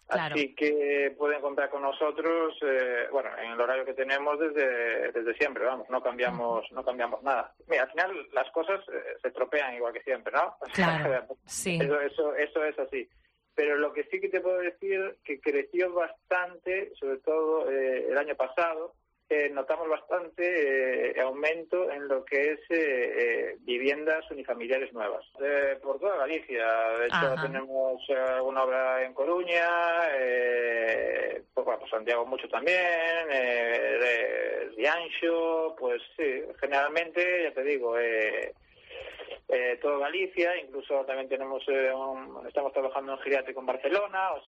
Claro. Así que pueden contar con nosotros, en el horario que tenemos desde siempre, vamos, no cambiamos nada. Mira, al final las cosas se estropean igual que siempre, ¿no? Claro, sí. Eso es así. Pero lo que sí que te puedo decir que creció bastante, sobre todo el año pasado, notamos bastante aumento en lo que es viviendas unifamiliares nuevas. Por toda Galicia. De hecho, tenemos una obra en Coruña, pues Santiago mucho también, Rianxo, pues sí, generalmente, ya te digo, todo Galicia, incluso también tenemos estamos trabajando en geriátrico en Barcelona.